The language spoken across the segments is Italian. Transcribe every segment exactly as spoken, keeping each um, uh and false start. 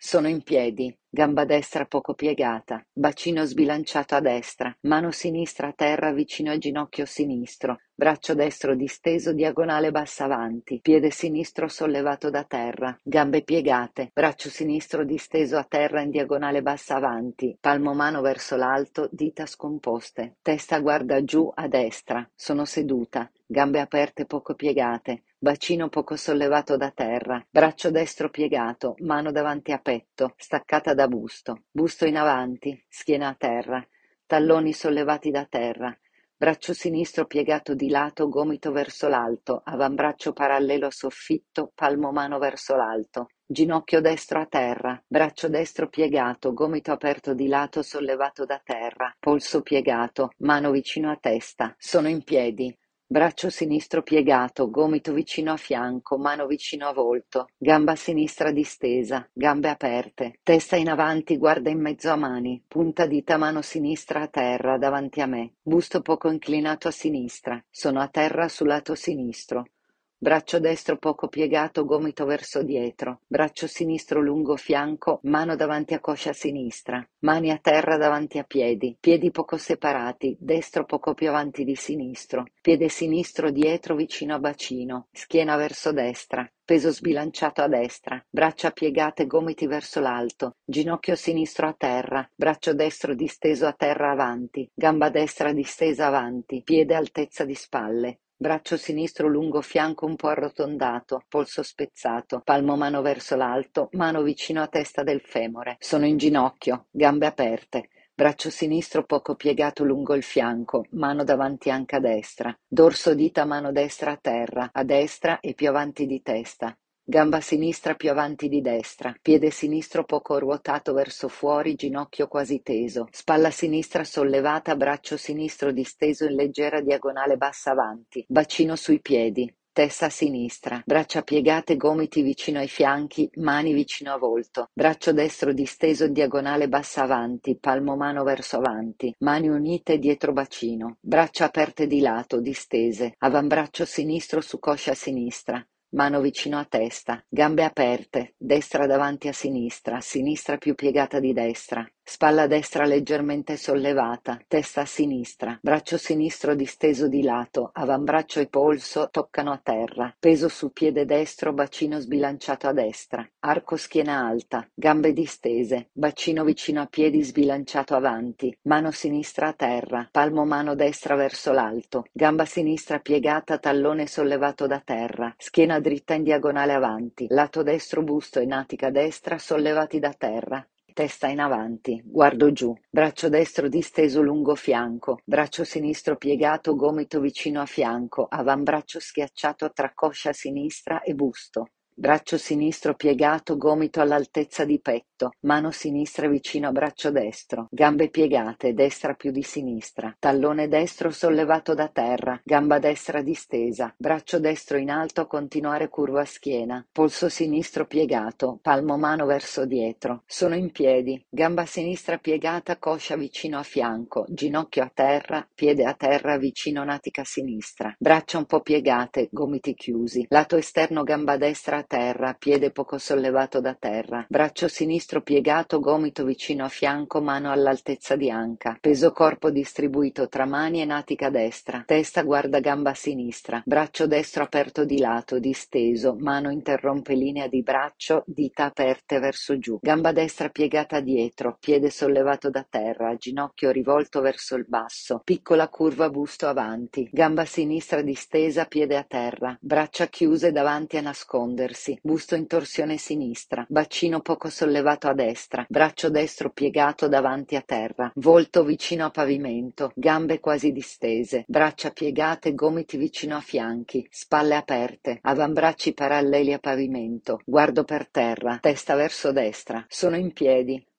Sono in piedi, gamba destra poco piegata, bacino sbilanciato a destra, mano sinistra a terra vicino al ginocchio sinistro, braccio destro disteso diagonale bassa avanti, piede sinistro sollevato da terra, gambe piegate, braccio sinistro disteso a terra in diagonale bassa avanti, palmo mano verso l'alto, dita scomposte, testa guarda giù a destra, sono seduta, gambe aperte poco piegate, bacino poco sollevato da terra, braccio destro piegato, mano davanti a petto, staccata da busto, busto in avanti, schiena a terra, talloni sollevati da terra, braccio sinistro piegato di lato, gomito verso l'alto, avambraccio parallelo a soffitto, palmo mano verso l'alto, ginocchio destro a terra, braccio destro piegato, gomito aperto di lato sollevato da terra, polso piegato, mano vicino a testa, sono in piedi. Braccio sinistro piegato, gomito vicino a fianco, mano vicino a volto, gamba sinistra distesa, gambe aperte, testa in avanti, guarda in mezzo a mani, punta dita mano sinistra a terra davanti a me, busto poco inclinato a sinistra, sono a terra sul lato sinistro. Braccio destro poco piegato, gomito verso dietro, braccio sinistro lungo fianco, mano davanti a coscia sinistra, mani a terra davanti a piedi, piedi poco separati, destro poco più avanti di sinistro, piede sinistro dietro vicino a bacino, schiena verso destra, peso sbilanciato a destra, braccia piegate, gomiti verso l'alto, ginocchio sinistro a terra, braccio destro disteso a terra avanti, gamba destra distesa avanti, piede altezza di spalle. Braccio sinistro lungo fianco un po' arrotondato, polso spezzato, palmo mano verso l'alto, mano vicino a testa del femore. Sono in ginocchio, gambe aperte. Braccio sinistro poco piegato lungo il fianco, mano davanti anca destra. Dorso dita mano destra a terra, a destra e più avanti di testa. Gamba sinistra più avanti di destra, piede sinistro poco ruotato verso fuori, ginocchio quasi teso, spalla sinistra sollevata, braccio sinistro disteso in leggera diagonale bassa avanti, bacino sui piedi, testa a sinistra, braccia piegate, gomiti vicino ai fianchi, mani vicino a volto, braccio destro disteso in diagonale bassa avanti, palmo mano verso avanti, mani unite dietro bacino, braccia aperte di lato, distese, avambraccio sinistro su coscia sinistra, mano vicino a testa, gambe aperte, destra davanti a sinistra, sinistra più piegata di destra, spalla destra leggermente sollevata, testa a sinistra, braccio sinistro disteso di lato, avambraccio e polso toccano a terra, peso sul piede destro, bacino sbilanciato a destra, arco schiena alta, gambe distese, bacino vicino a piedi sbilanciato avanti, mano sinistra a terra, palmo mano destra verso l'alto, gamba sinistra piegata, tallone sollevato da terra, schiena dritta in diagonale avanti, lato destro busto e natica destra sollevati da terra. Testa in avanti, guardo giù, braccio destro disteso lungo fianco, braccio sinistro piegato, gomito vicino a fianco, avambraccio schiacciato tra coscia sinistra e busto. Braccio sinistro piegato, gomito all'altezza di petto, mano sinistra vicino a braccio destro, gambe piegate, destra più di sinistra, tallone destro sollevato da terra, gamba destra distesa, braccio destro in alto a continuare curva a schiena, polso sinistro piegato, palmo mano verso dietro, sono in piedi, gamba sinistra piegata, coscia vicino a fianco, ginocchio a terra, piede a terra vicino natica sinistra, braccia un po' piegate, gomiti chiusi, lato esterno gamba destra a terra, piede poco sollevato da terra, braccio sinistro piegato, gomito vicino a fianco, mano all'altezza di anca, peso corpo distribuito tra mani e natica destra, testa guarda gamba sinistra, braccio destro aperto di lato, disteso, mano interrompe linea di braccio, dita aperte verso giù, gamba destra piegata dietro, piede sollevato da terra, ginocchio rivolto verso il basso, piccola curva busto avanti, gamba sinistra distesa, piede a terra, braccia chiuse davanti a nascondersi, busto in torsione sinistra, bacino poco sollevato a destra, braccio destro piegato davanti a terra, volto vicino a pavimento, gambe quasi distese, braccia piegate, gomiti vicino a fianchi, spalle aperte, avambracci paralleli a pavimento, guardo per terra, testa verso destra, sono in piedi.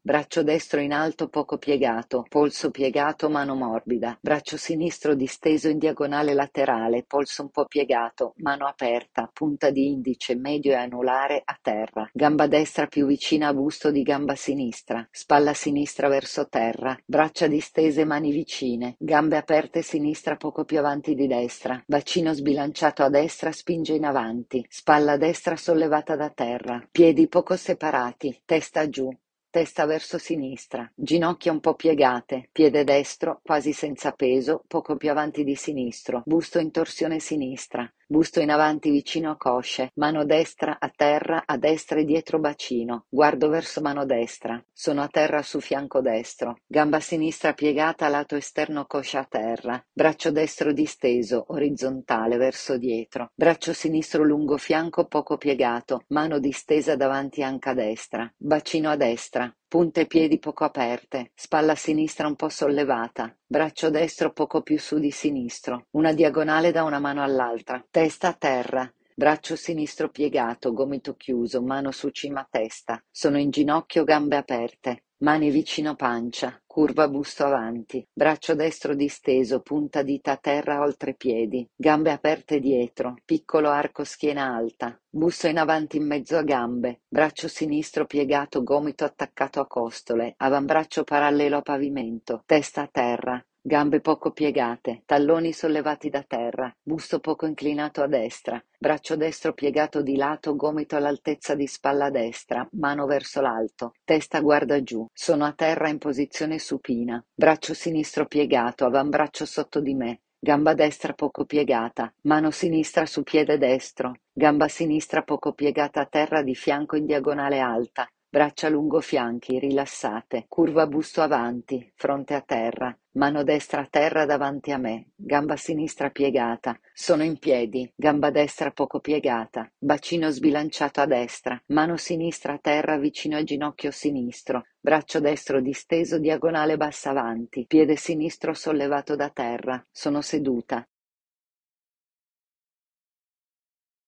braccio destro in alto poco piegato, polso piegato, mano morbida, braccio sinistro disteso in diagonale laterale, polso un po' piegato, mano aperta, punta di indice medio e anulare a terra, gamba destra più vicina a busto di gamba sinistra, spalla sinistra verso terra, braccia distese, mani vicine, gambe aperte sinistra poco più avanti di destra, bacino sbilanciato a destra, spinge in avanti, spalla destra sollevata da terra, piedi poco separati, testa giù, testa verso sinistra, ginocchia un po' piegate, piede destro quasi senza peso, poco più avanti di sinistro, busto in torsione sinistra, busto in avanti vicino a cosce, mano destra a terra, a destra e dietro bacino, guardo verso mano destra, sono a terra su fianco destro, gamba sinistra piegata lato esterno coscia a terra, braccio destro disteso, orizzontale verso dietro, braccio sinistro lungo fianco poco piegato, mano distesa davanti anca destra, bacino a destra, punte piedi poco aperte, spalla sinistra un po' sollevata, braccio destro poco più su di sinistro, una diagonale da una mano all'altra, testa a terra, braccio sinistro piegato, gomito chiuso, mano su cima testa, sono in ginocchio, gambe aperte, mani vicino pancia, curva busto avanti, braccio destro disteso, punta dita a terra oltre piedi, gambe aperte dietro, piccolo arco schiena alta, busto in avanti in mezzo a gambe, braccio sinistro piegato, gomito attaccato a costole, avambraccio parallelo a pavimento, testa a terra, gambe poco piegate, talloni sollevati da terra, busto poco inclinato a destra, braccio destro piegato di lato, gomito all'altezza di spalla destra, mano verso l'alto, testa guarda giù, sono a terra in posizione supina, braccio sinistro piegato, avambraccio sotto di me, gamba destra poco piegata, mano sinistra su piede destro, gamba sinistra poco piegata a terra di fianco in diagonale alta, braccia lungo fianchi, rilassate, curva busto avanti, fronte a terra, mano destra a terra davanti a me, gamba sinistra piegata, sono in piedi, gamba destra poco piegata, bacino sbilanciato a destra, mano sinistra a terra vicino al ginocchio sinistro, braccio destro disteso diagonale bassa avanti, piede sinistro sollevato da terra, sono seduta,